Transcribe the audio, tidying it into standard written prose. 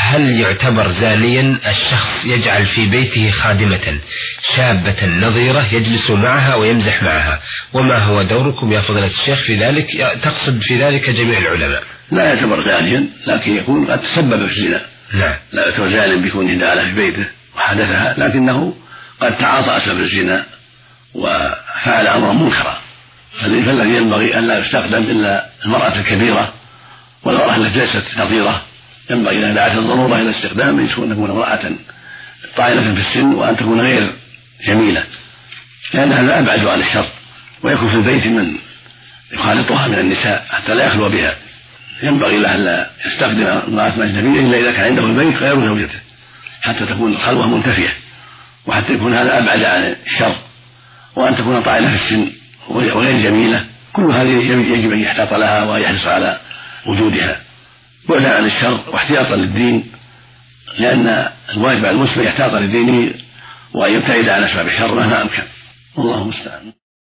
هل يعتبر زانيا الشخص يجعل في بيته خادمة شابة نظيرة يجلس معها ويمزح معها؟ وما هو دوركم يا فضيلة الشيخ في ذلك؟ تقصد في ذلك جميع العلماء. لا يعتبر زانيا، لكن يكون قد تسبب في الزنا. نعم. لا يعتبر زانيا بيكون دخل في بيته وحدثها، لكنه قد تعاطى أسباب الزنا وفعل أمرا منكرا، فالذي ينبغي أن لا يستخدم إلا المرأة الكبيرة والمرأة التي ليست نظيرة. ينبغي إذا دعت الضرورة إلى استخدام أن تكون امرأة طائلة في السن وأن تكون غير جميلة، لأن هذا أبعد عن الشر، ويكون في البيت من يخالطها من النساء حتى لا يخلو بها. ينبغي له ألا يستخدم امرأة أجنبية إلا إذا كان عنده البيت غير زوجته، حتى تكون الخلوة منتفية، وحتى يكون هذا أبعد عن الشر. وأن تكون طائلة في السن وغير جميلة، كل هذه يجب أن يحتاط لها ويحرص على وجودها بعدا عن الشر واحتياطا للدين، لأن الواجب على المسلم يحتاط لدينه وأن يبتعد عن أسباب الشر مهما أمكن. والله المستعان.